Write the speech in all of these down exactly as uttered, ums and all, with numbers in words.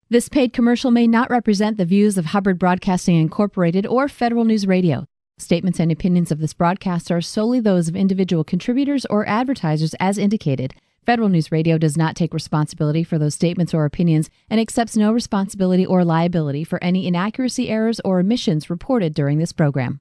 This paid commercial may not represent the views of Hubbard Broadcasting Incorporated or Federal News Radio. Statements and opinions of this broadcast are solely those of individual contributors or advertisers as indicated. Federal News Radio does not take responsibility for those statements or opinions and accepts no responsibility or liability for any inaccuracy, errors, or omissions reported during this program.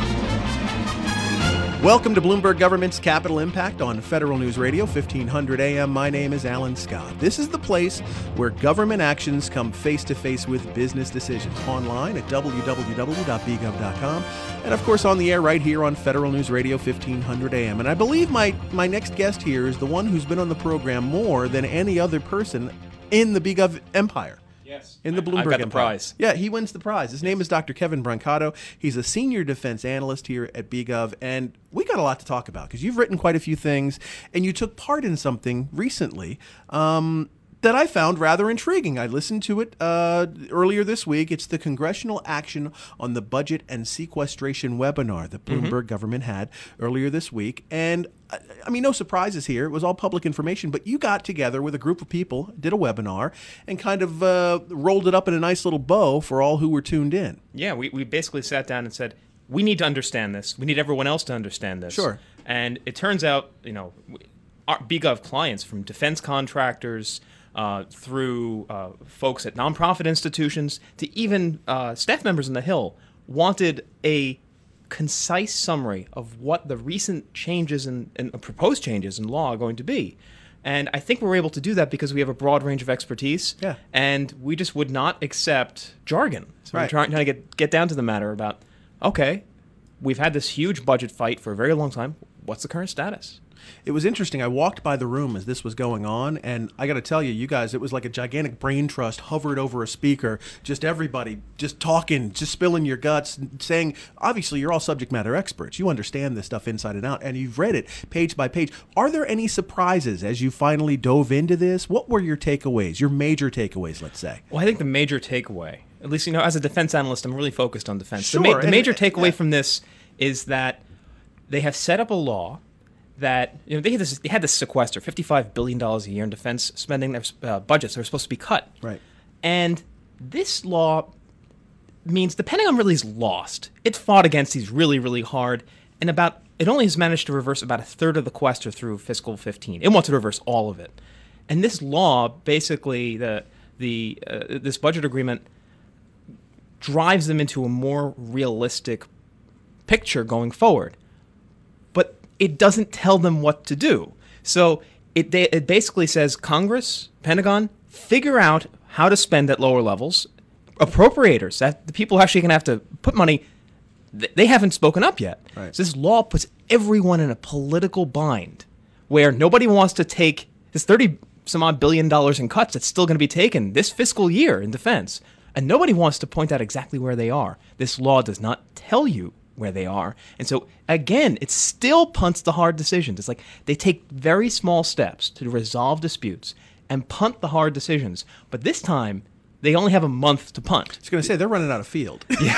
Welcome to Bloomberg Government's Capital Impact on Federal News Radio, fifteen hundred A M. My name is Alan Scott. This is the place where government actions come face-to-face with business decisions. Online at w w w dot b gov dot com and, of course, on the air right here on Federal News Radio, fifteen hundred A M. And I believe my, my next guest here is the one who's been on the program more than any other person in the BGov empire. Yes. In the Bloomberg I've got the Empire. prize. Yeah, he wins the prize. His name is Doctor Kevin Brancato. He's a senior defense analyst here at BGov, and we got a lot to talk about because you've written quite a few things, and you took part in something recently um, that I found rather intriguing. I listened to it uh, earlier this week. It's the Congressional Action on the Budget and Sequestration webinar that Bloomberg mm-hmm. government had earlier this week, and I mean, no surprises here. It was all public information, but you got together with a group of people, did a webinar, and kind of uh, rolled it up in a nice little bow for all who were tuned in. Yeah, we, we basically sat down and said, we need to understand this. We need everyone else to understand this. Sure. And it turns out, you know, our BGov clients, from defense contractors uh, through uh, folks at nonprofit institutions to even uh, staff members on the Hill, wanted a concise summary of what the recent changes and proposed changes in law are going to be. And I think we're able to do that because we have a broad range of expertise. Yeah. And we just would not accept jargon. So right. we're trying, trying to get, get down to the matter about, okay, we've had this huge budget fight for a very long time. What's the current status? It was interesting. I walked by the room as this was going on, and I got to tell you, you guys, it was like a gigantic brain trust hovered over a speaker, just everybody just talking, just spilling your guts, saying, obviously, you're all subject matter experts. You understand this stuff inside and out, and you've read it page by page. Are there any surprises as you finally dove into this? What were your takeaways, your major takeaways, let's say? Well, I think the major takeaway, at least, you know, as a defense analyst, I'm really focused on defense. Sure. The, ma- the major and, takeaway yeah. from this is that they have set up a law that, you know, they had this, they had this sequester, fifty-five billion dollars a year in defense spending, their uh, budgets that were supposed to be cut. Right. And this law means the Pentagon really is lost. It fought against these really, really hard, and about it only has managed to reverse about a third of the sequester through fiscal fifteen. It wants to reverse all of it. And this law, basically, the the uh, this budget agreement drives them into a more realistic picture going forward. But it doesn't tell them what to do. So it it basically says, Congress, Pentagon, figure out how to spend at lower levels. Appropriators, that the people actually going to have to put money, they haven't spoken up yet. Right. So this law puts everyone in a political bind where nobody wants to take this thirty some odd billion dollars in cuts that's still going to be taken this fiscal year in defense. And nobody wants to point out exactly where they are. This law does not tell you where they are. And so, again, it still punts the hard decisions. It's like they take very small steps to resolve disputes and punt the hard decisions. But this time, they only have a month to punt. I was going to say, they're running out of field. Yeah.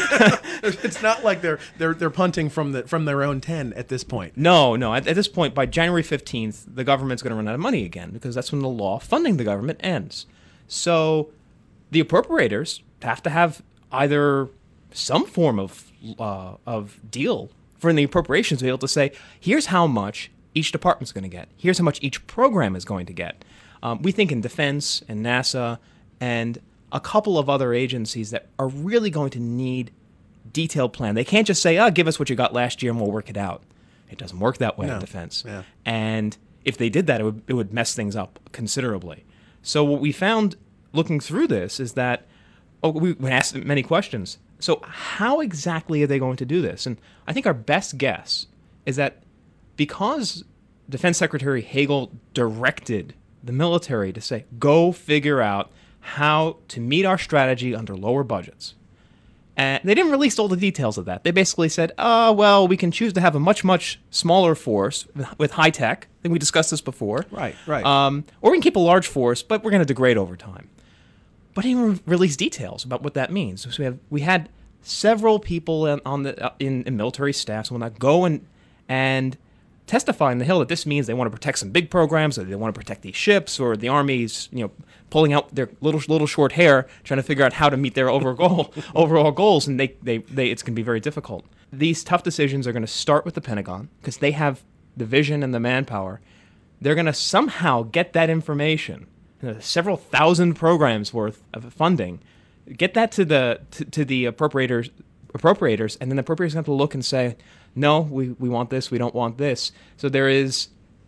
It's not like they're they're they're punting from the from their own ten at this point. No, no. At, at this point, by January fifteenth, the government's going to run out of money again because that's when the law funding the government ends. So the appropriators have to have either some form of uh, of deal for the appropriations to be able to say, here's how much each department's going to get. Here's how much each program is going to get. Um, we think in defense and NASA and a couple of other agencies that are really going to need detailed plan. They can't just say, oh, give us what you got last year and we'll work it out. It doesn't work that way no. in defense. Yeah. And if they did that, it would, it would mess things up considerably. So what we found looking through this is that, oh, we asked many questions. So how exactly are they going to do this? And I think our best guess is that because Defense Secretary Hagel directed the military to say, go figure out how to meet our strategy under lower budgets. And they didn't release all the details of that. They basically said, oh, well, we can choose to have a much, much smaller force with high tech. I think we discussed this before. Right, right. Um, or we can keep a large force, but we're going to degrade over time. But he didn't release details about what that means. So we have we had several people on the uh, in, in military staffs and whatnot go and and testify on the Hill that this means they want to protect some big programs, or they want to protect these ships, or the Army's, you know, pulling out their little little short hair, trying to figure out how to meet their overall goal, overall goals, and they, they, they it's going to be very difficult. These tough decisions are going to start with the Pentagon because they have the vision and the manpower. They're going to somehow get that information, you know, several thousand programs worth of funding, get that to the to, to the appropriators, appropriators, and then the appropriators have to look and say, no, we, we want this, we don't want this. So there is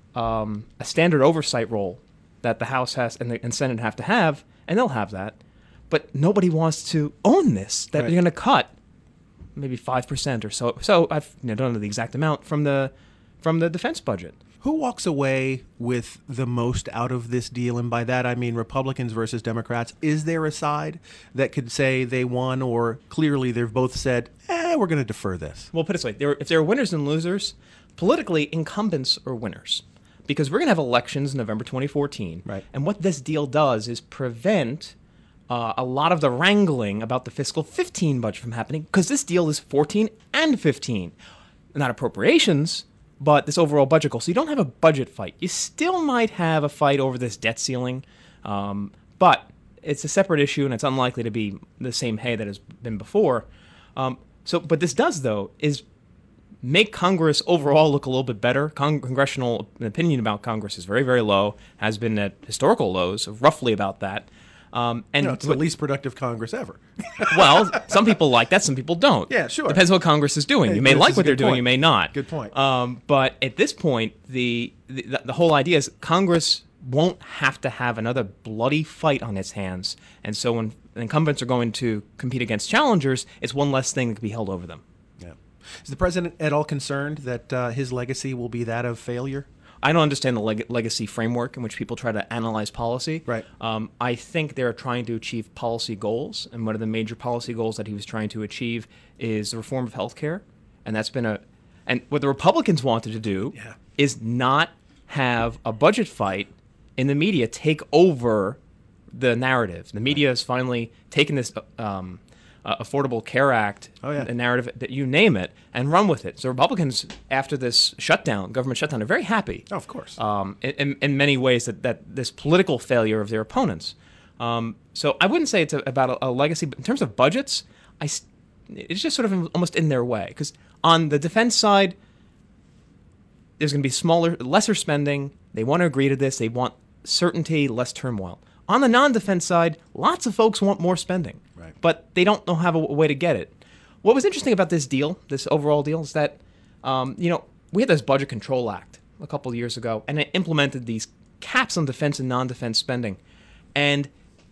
um, a standard oversight role that the House has and the and Senate have to have, and they'll have that. But nobody wants to own this, that right. you're going to cut maybe five percent or so. So I've, you know, don't know the exact amount from the from the defense budget. Who walks away with the most out of this deal? And by that, I mean Republicans versus Democrats. Is there a side that could say they won, or clearly they've both said, eh, we're going to defer this? Well, put it this way. There, if there are winners and losers, politically, incumbents are winners. Because we're going to have elections in November twenty fourteen. Right. And what this deal does is prevent uh, a lot of the wrangling about the fiscal fifteen budget from happening, because this deal is fourteen and fifteen. Not appropriations, but this overall budget goal. So you don't have a budget fight. You still might have a fight over this debt ceiling, um, but it's a separate issue, and it's unlikely to be the same hay that has been before. Um, so, but this does, though, is make Congress overall look a little bit better. Con- congressional opinion about Congress is very, very low, has been at historical lows, roughly about that. Um, and You know, it's the least productive Congress ever. well, some people like that, some people don't. Yeah, sure. Depends what Congress is doing. Hey, you may this like is a what they're good doing, point. you may not. Good point. Um, but at this point, the, the the whole idea is Congress won't have to have another bloody fight on its hands. And so when incumbents are going to compete against challengers, it's one less thing that can be held over them. Yeah. Is the president at all concerned that uh, his legacy will be that of failure? I don't understand the leg- legacy framework in which people try to analyze policy. Right. Um, I think they're trying to achieve policy goals, and one of the major policy goals that he was trying to achieve is the reform of healthcare, and that's been a. And what the Republicans wanted to do Yeah. is not have a budget fight in the media take over the narrative. The media has finally taken this um, uh, Affordable Care Act, Oh, yeah. the narrative, that you name it, and run with it. So Republicans, after this shutdown, government shutdown, are very happy. Oh, of course. Um, in, in many ways, that, that this political failure of their opponents. Um, so I wouldn't say it's a, about a, a legacy, but in terms of budgets, I, it's just sort of almost in their way. Because on the defense side, there's going to be smaller, lesser spending. They want to agree to this. They want certainty, less turmoil. On the non-defense side, lots of folks want more spending, Right. but they don't know have a, a way to get it. What was interesting about this deal, this overall deal, is that um, you know we had this Budget Control Act a couple of years ago, and it implemented these caps on defense and non-defense spending. And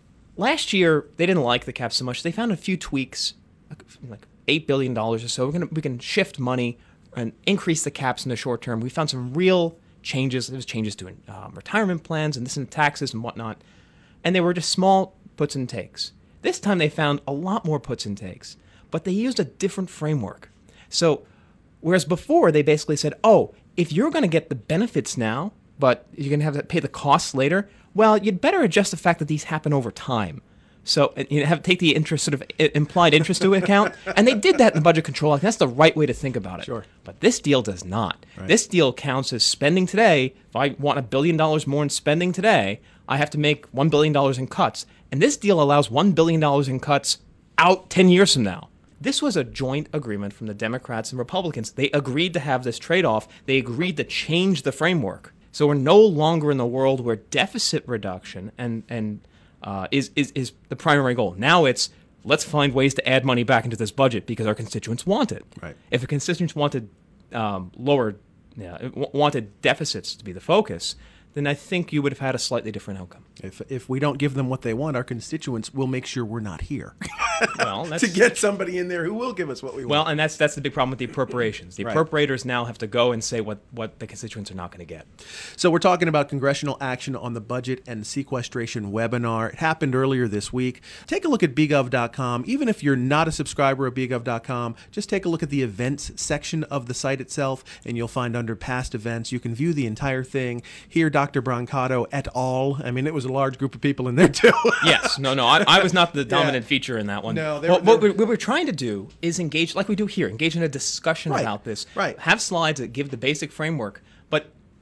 last year, they didn't like the caps so much. They found a few tweaks, like eight billion dollars or so. We're gonna we can shift money and increase the caps in the short term. We found some real changes. There was changes to um, retirement plans and this and taxes and whatnot. And they were just small puts and takes. This time they found a lot more puts and takes, but they used a different framework. So whereas before they basically said, oh, if you're going to get the benefits now, but you're going to have to pay the costs later, well, you'd better adjust the fact that these happen over time. So you have take the interest, sort of implied interest to account, and they did that in the Budget Control Act. That's the right way to think about it. Sure. But this deal does not. Right. This deal counts as spending today. If I want a billion dollars more in spending today, I have to make one billion dollars in cuts. And this deal allows one billion dollars in cuts out ten years from now. This was a joint agreement from the Democrats and Republicans. They agreed to have this trade-off. They agreed to change the framework. So we're no longer in the world where deficit reduction and and uh, is, is is the primary goal. Now it's let's find ways to add money back into this budget because our constituents want it. Right. If the constituents wanted um, lower, yeah, w- wanted deficits to be the focus, then I think you would have had a slightly different outcome. If if we don't give them what they want, our constituents will make sure we're not here Well, that's, to get somebody in there who will give us what we well, want. and that's that's the big problem with the appropriations. The Right. appropriators now have to go and say what, what the constituents are not going to get. So we're talking about congressional action on the budget and sequestration webinar. It happened earlier this week. Take a look at b gov dot com. Even if you're not a subscriber of b gov dot com, just take a look at the events section of the site itself, and you'll find under past events, you can view the entire thing. Hear Doctor Brancato et al. I mean, it was a large group of people in there too. Yes, no, no, I, I was not the dominant feature in that one. No, they Well, were- what, they we're, what we're trying to do is engage, like we do here, engage in a discussion Right, about this. right. Have slides that give the basic framework,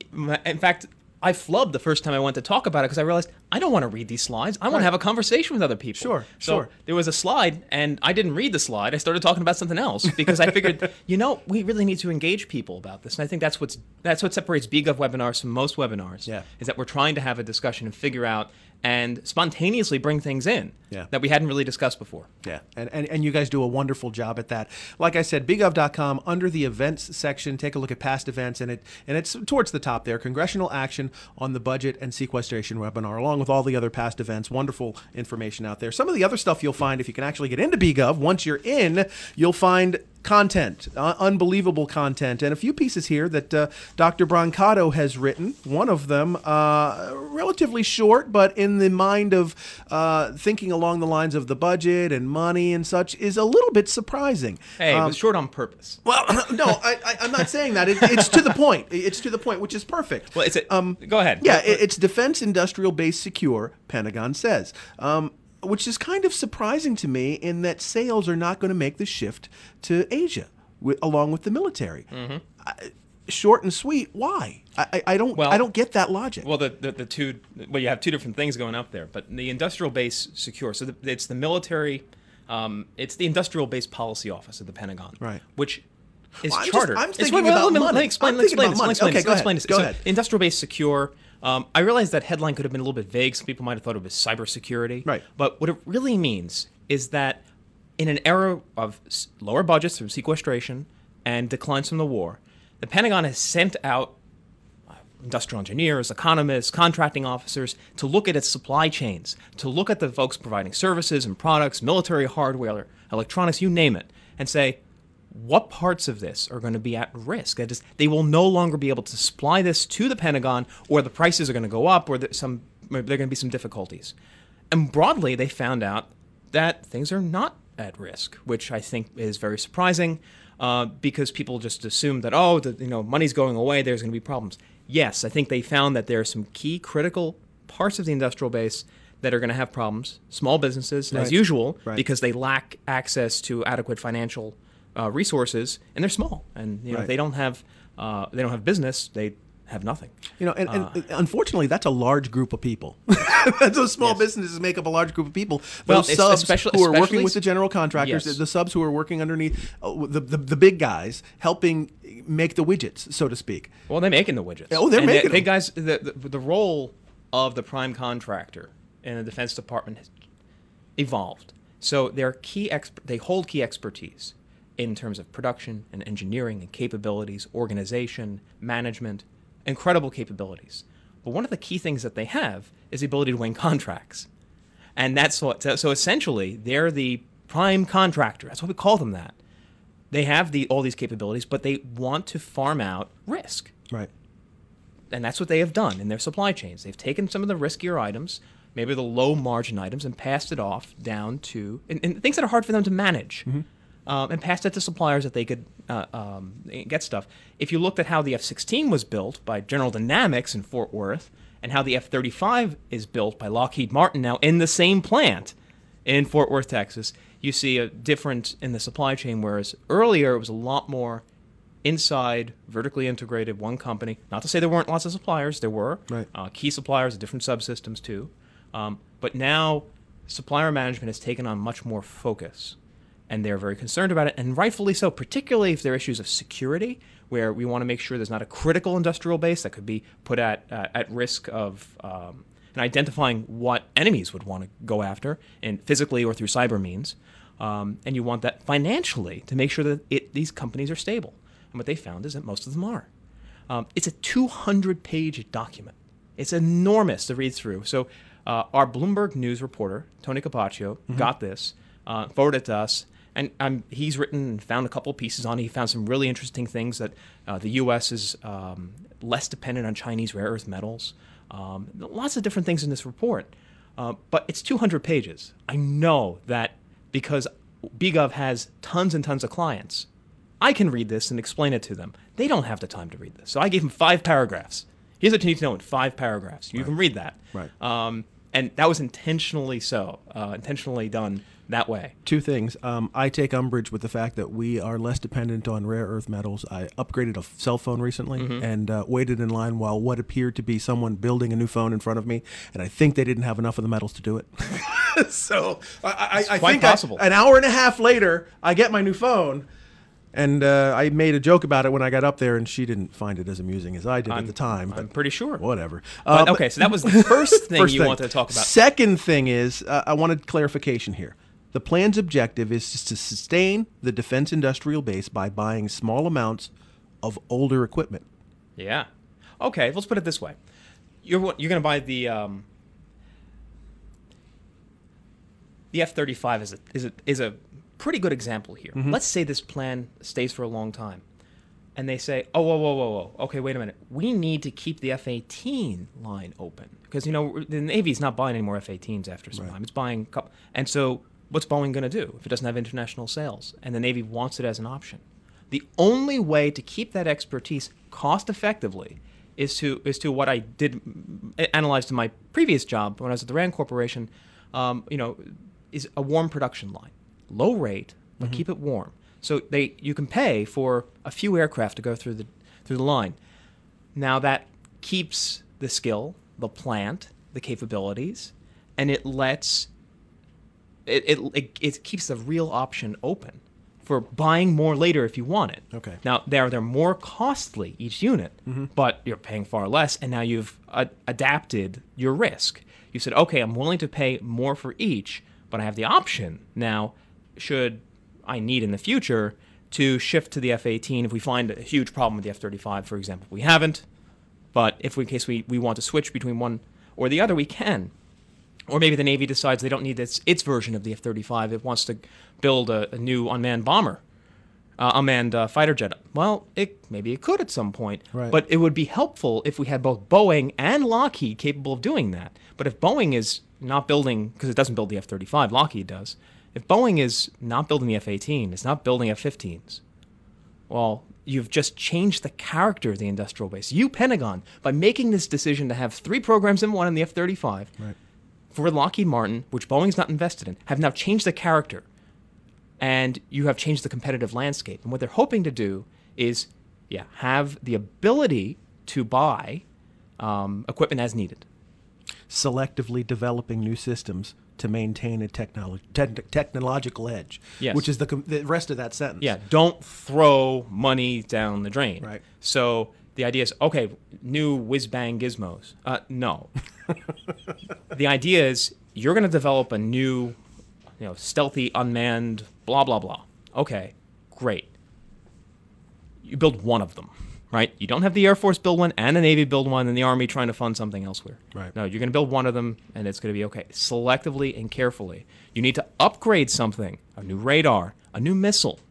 in fact, I flubbed the first time I went to talk about it because I realized I don't want to read these slides. I want Right. to have a conversation with other people. Sure, so sure. there was a slide, and I didn't read the slide. I started talking about something else because I figured, you know, we really need to engage people about this. And I think that's what's that's what separates BGov webinars from most webinars. Yeah. Is that we're trying to have a discussion and figure out and spontaneously bring things in Yeah. that we hadn't really discussed before. Yeah, and, and, and you guys do a wonderful job at that. Like I said, big of dot com, under the events section, take a look at past events, and it and it's towards the top there, congressional action on the budget and sequestration webinar, along with all the other past events. Wonderful information out there. Some of the other stuff you'll find, if you can actually get into BGov, once you're in, you'll find content, uh, unbelievable content, and a few pieces here that uh, Doctor Brancato has written. One of them, uh, relatively short, but in the mind of uh, thinking along the lines of the budget and money and such, is a little bit surprising. Hey, it Um, was short on purpose. well, no, I, I, I'm not saying that. It, it's to the point. It's to the point, which is perfect. Well, it's a, Um, go ahead. Yeah, it, it's defense industrial base secure, Pentagon says. Um, which is kind of surprising to me in that sales are not going to make the shift to Asia wi- along with the military. Mm-hmm. I, short and sweet. Why? I, I, I don't. Well- I don't get that logic. Well, the, the, the two, well, you have two different things going up there, but the industrial base secure. So the, it's the military, um, it's the industrial base policy office of the Pentagon, Right. which is Well, I'm just- chartered. I'm It's- thinking wait, wait, about let me- money. Let me explain. I'm Let's thinking explain about this. money. Let me explain Okay, this. go Let's explain ahead. this. Go So ahead. industrial base secure. Um, I realize that headline could have been a little bit vague. Some people might have thought it was cybersecurity. Right. But what it really means is that in an era of s- lower budgets from sequestration and declines from the war, the Pentagon has sent out industrial engineers, economists, contracting officers to look at its supply chains, to look at the folks providing services and products, military hardware, electronics, you name it, and say, what parts of this are going to be at risk? That is, they will no longer be able to supply this to the Pentagon, or the prices are going to go up, or that some there are going to be some difficulties. And broadly, they found out that things are not at risk, which I think is very surprising, uh, because people just assume that, oh, the, you know, money's going away, there's going to be problems. Yes, I think they found that there are some key critical parts of the industrial base that are going to have problems. Small businesses, Right. as usual, Right. because they lack access to adequate financial uh, resources, and they're small. And you know, Right. if they don't have uh, they don't have business, they have nothing. You know, and, and unfortunately, that's a large group of people. Those small Yes. businesses make up a large group of people. Well, Those it's subs especially- who are working especially- with the general contractors, Yes. the subs who are working underneath uh, the, the the big guys, helping make the widgets, so to speak. Well, they're making the widgets. Oh, they're and making they, them. guys. The, the the role of the prime contractor in the Defense Department has evolved. So they're key. Exp- they hold key expertise in terms of production and engineering and capabilities, organization, management, incredible capabilities. But one of the key things that they have is the ability to win contracts, and that's what. So, so essentially, they're the prime contractor. That's why we call them that. They have the all these capabilities, but they want to farm out risk. Right. And that's what they have done in their supply chains. They've taken some of the riskier items, maybe the low margin items, and passed it off down to and, and things that are hard for them to manage, Mm-hmm. um, and passed it to suppliers that they could uh, um, get stuff. If you looked at how the F sixteen was built by General Dynamics in Fort Worth, and how the F thirty-five is built by Lockheed Martin now in the same plant in Fort Worth, Texas, you see a difference in the supply chain, whereas earlier it was a lot more inside, vertically integrated, one company. Not to say there weren't lots of suppliers, there were. Right. Uh, key suppliers of different subsystems too. Um, but now supplier management has taken on much more focus, and they're very concerned about it, and rightfully so, particularly if there are issues of security, where we want to make sure there's not a critical industrial base that could be put at uh, at risk of um, and identifying what enemies would want to go after, and physically or through cyber means. Um, and you want that financially to make sure that it, these companies are stable. And what they found is that most of them are. Um, it's a two hundred page document. It's enormous to read through. So uh, our Bloomberg News reporter, Tony Capaccio, mm-hmm. got this, uh, forwarded it to us, and um, he's written and found a couple of pieces on it. He found some really interesting things that uh, the U S is um, less dependent on Chinese rare earth metals. Um, lots of different things in this report. Uh, but it's two hundred pages. I know that because BGov has tons and tons of clients, I can read this and explain it to them. They don't have the time to read this. So I gave them five paragraphs. Here's what you need to know in five paragraphs. You Right. can read that. Right. Um, And that was intentionally so, uh, intentionally done that way. Two things. Um, I take umbrage with the fact that we are less dependent on rare earth metals. I upgraded a cell phone recently mm-hmm. and uh, waited in line while what appeared to be someone building a new phone in front of me, and I think they didn't have enough of the metals to do it. so I, I, I quite think possible. I, an hour and a half later, I get my new phone. And uh, I made a joke about it when I got up there, and she didn't find it as amusing as I did I'm, at the time. I'm pretty sure. Whatever. But, um, okay, so that was the first thing first you thing. wanted to talk about. Second thing is, uh, I wanted clarification here. The plan's objective is to sustain the defense industrial base by buying small amounts of older equipment. Yeah. Okay, let's put it this way. You're you're going to buy the um, the F thirty-five is a is a is a pretty good example here. Mm-hmm. Let's say this plan stays for a long time, and they say, "Oh, whoa, whoa, whoa, whoa! Okay, wait a minute. We need to keep the F eighteen line open because you know the Navy's not buying any more F eighteens after some right. time. It's buying, a couple, and so what's Boeing going to do if it doesn't have international sales? And the Navy wants it as an option. The only way to keep that expertise cost effectively is to is to what I did analyze in my previous job when I was at the Rand Corporation. Um, you know, is a warm production line. Low rate, but mm-hmm. keep it warm. So they you can pay for a few aircraft to go through the through the line. Now that keeps the skill, the plant, the capabilities, and it lets it it it, it keeps the real option open for buying more later if you want it. Okay. Now they're they're more costly each unit, mm-hmm. but you're paying far less, and now you've uh, adapted your risk. You said, okay, I'm willing to pay more for each, but I have the option now. Should I need in the future to shift to the F eighteen if we find a huge problem with the F thirty-five, for example. We haven't, but if we, in case we, we want to switch between one or the other, we can. Or maybe the Navy decides they don't need its, its version of the F thirty-five. It wants to build a, a new unmanned bomber, uh, unmanned uh, fighter jet. Well, it maybe it could at some point, right. but it would be helpful if we had both Boeing and Lockheed capable of doing that. But if Boeing is not building, because it doesn't build the F thirty-five, Lockheed does, if Boeing is not building the F eighteen, it's not building F fifteens, well, you've just changed the character of the industrial base. You, Pentagon, by making this decision to have three programs in one in the F thirty-five right. for Lockheed Martin, which Boeing's not invested in, have now changed the character, and you have changed the competitive landscape. And what they're hoping to do is, yeah, have the ability to buy um, equipment as needed. Selectively developing new systems to maintain a technolo- te- technological edge, yes. which is the, com- the rest of that sentence. Yeah, don't throw money down the drain. Right. So the idea is, okay, new whiz-bang gizmos. Uh, no. The idea is you're going to develop a new, you know, stealthy, unmanned, blah, blah, blah. Okay, great. You build one of them. Right? You don't have the Air Force build one and the Navy build one and the Army trying to fund something elsewhere. Right. No, you're going to build one of them and it's going to be okay. Selectively and carefully. You need to upgrade something, a new radar, a new missile.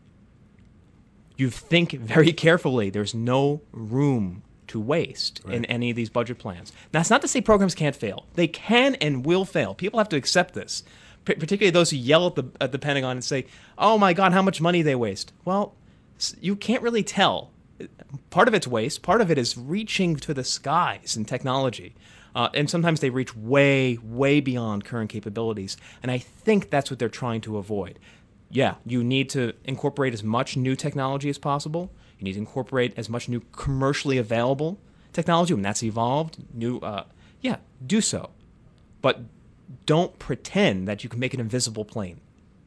You think very carefully. There's no room to waste right. in any of these budget plans. Now, it's not to say programs can't fail. They can and will fail. People have to accept this, P- particularly those who yell at the, at the Pentagon and say, oh my God, how much money they waste. Well, you can't really tell. Part of it's waste. Part of it is reaching to the skies in technology. Uh, and sometimes they reach way, way beyond current capabilities. And I think that's what they're trying to avoid. Yeah, you need to incorporate as much new technology as possible. You need to incorporate as much new commercially available technology when that's evolved. New, uh, yeah, do so. But don't pretend that you can make an invisible plane.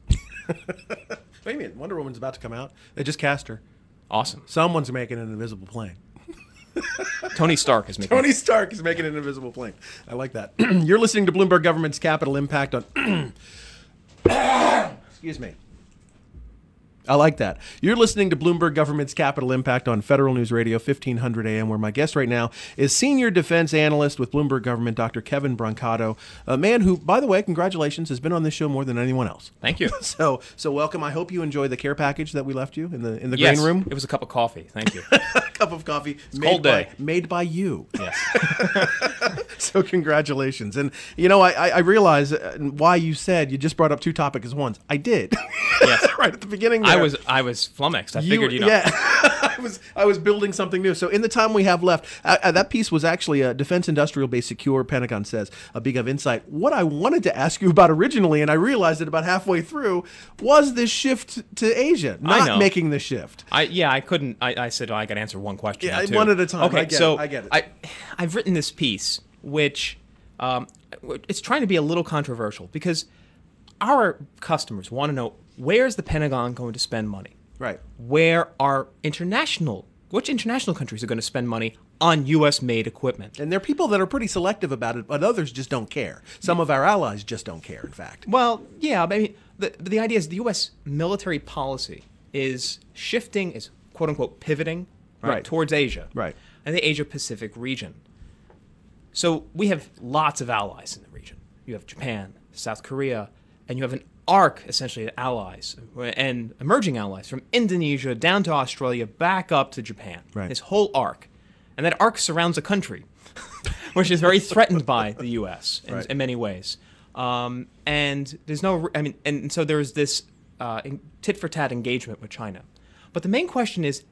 Wait a minute, Wonder Woman's about to come out. They just cast her. Awesome. Someone's making an invisible plane. Tony Stark is making Tony it. Stark is making an invisible plane. I like that. You're listening to Bloomberg Government's Capital Impact on... Excuse me. I like that. You're listening to Bloomberg Government's Capital Impact on Federal News Radio, fifteen hundred A M, where my guest right now is Senior Defense Analyst with Bloomberg Government, Doctor Kevin Brancato, a man who, by the way, congratulations, has been on this show more than anyone else. Thank you. so so welcome. I hope you enjoy the care package that we left you in the in the yes, green room. It was a cup of coffee. Thank you. A cup of coffee. It's made cold by, day. Made by you. Yes. So congratulations. And, you know, I, I realize why you said you just brought up two topics at once. I did. Yes. Right at the beginning there. I was I was flummoxed. I You- figured, you know. Yeah. I was I was building something new. So in the time we have left, uh, uh, that piece was actually a Defense Industrial Base Secure, Pentagon says, a BigGov Insight. What I wanted to ask you about originally, and I realized it about halfway through, was this shift to Asia, not making the shift. I Yeah, I couldn't. I, I said, oh, I got to answer one question. Yeah, too. one at a time. Okay, I get so it. I get it. I, I've written this piece, which um, it's trying to be a little controversial because our customers want to know, where's the Pentagon going to spend money? Right. Where are international, which international countries are going to spend money on U S-made equipment? And there are people that are pretty selective about it, but others just don't care. Some of our allies just don't care, in fact. Well, yeah, but I mean, the, the idea is the U S military policy is shifting, is quote-unquote pivoting right, Right. towards Asia Right. and the Asia-Pacific region. So we have lots of allies in the region. You have Japan, South Korea, and you have an arc, essentially, of allies and emerging allies from Indonesia down to Australia, back up to Japan. Right. This whole arc. And that arc surrounds a country, which is very threatened by the U S in, Right. in many ways. Um, and there's no, I mean, and so there's this uh, tit-for-tat engagement with China. But the main question is,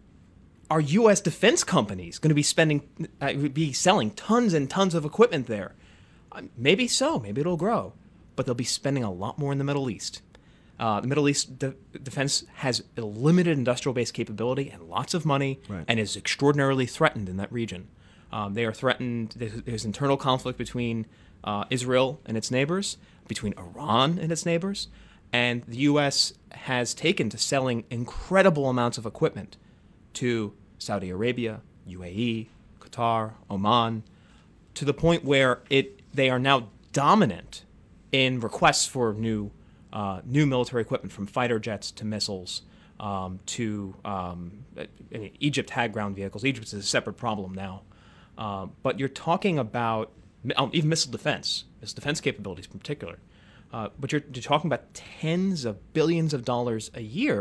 are U S defense companies going to be spending, uh, be selling tons and tons of equipment there? Uh, maybe so. Maybe it'll grow. But they'll be spending a lot more in the Middle East. Uh, the Middle East de- defense has a limited industrial-based capability and lots of money, Right. and is extraordinarily threatened in that region. Um, they are threatened. There's, there's internal conflict between uh, Israel and its neighbors, between Iran and its neighbors, and the U S has taken to selling incredible amounts of equipment to Saudi Arabia, U A E, Qatar, Oman, to the point where it they are now dominant in requests for new uh, new military equipment, from fighter jets to missiles um, to um, I mean, Egypt had ground vehicles. Egypt is a separate problem now. Uh, but you're talking about um, even missile defense, missile defense capabilities in particular. Uh, but you're, you're talking about tens of billions of dollars a year,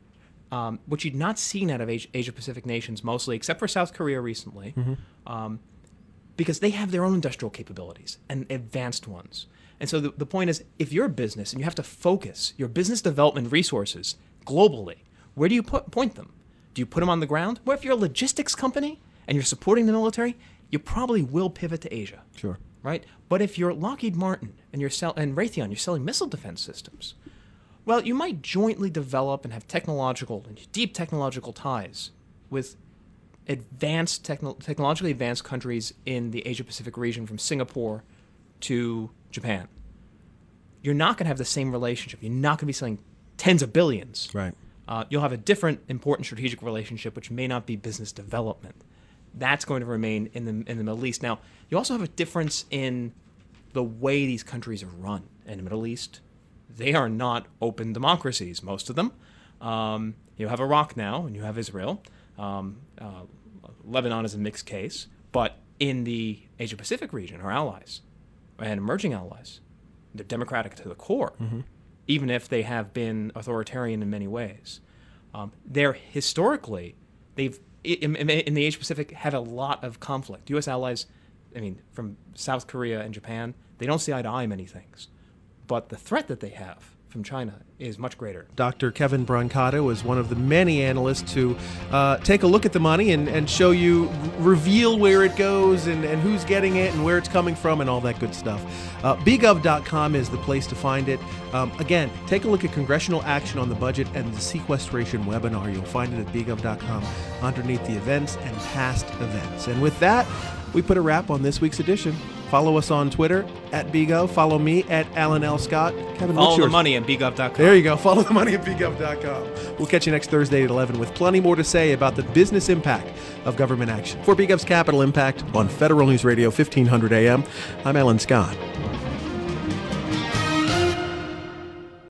um, which you'd not seen out of Asia, Asia-Pacific nations mostly, except for South Korea recently, mm-hmm. um, because they have their own industrial capabilities and advanced ones. And so the, the point is, if you're a business and you have to focus your business development resources globally, where do you put, point them? Do you put them on the ground? Well, if you're a logistics company and you're supporting the military, you probably will pivot to Asia. Sure. Right? But if you're Lockheed Martin and you're sell- and Raytheon, you're selling missile defense systems, well, you might jointly develop and have technological and deep technological ties with advanced techno- technologically advanced countries in the Asia-Pacific region, from Singapore to Japan. You're not going to have the same relationship. You're not going to be selling tens of billions. Right. Uh, you'll have a different important strategic relationship, which may not be business development. That's going to remain in the in the Middle East. Now, you also have a difference in the way these countries are run. In the Middle East, they are not open democracies, most of them. Um, you have Iraq now, and you have Israel. Um, uh, Lebanon is a mixed case. But in the Asia-Pacific region, our allies and emerging allies, they're democratic to the core, mm-hmm. even if they have been authoritarian in many ways. Um, they're historically, they've in, in, in the Asia-Pacific had a lot of conflict. U S allies, I mean, from South Korea and Japan, they don't see eye to eye many things. But the threat that they have from China is much greater. Doctor Kevin Brancato is one of the many analysts who uh, take a look at the money and, and show you, reveal where it goes and, and who's getting it and where it's coming from and all that good stuff. Uh, B gov dot com is the place to find it. Um, again, take a look at congressional action on the budget and the sequestration webinar. You'll find it at B gov dot com underneath the events and past events. And with that, we put a wrap on this week's edition. Follow us on Twitter at BGov. Follow me at Alan L. Scott. Kevin, Follow what's the yours? money at B gov dot com. There you go. Follow the money at B gov dot com. We'll catch you next Thursday at eleven with plenty more to say about the business impact of government action. For BGov's Capital Impact on Federal News Radio fifteen hundred A M, I'm Alan Scott.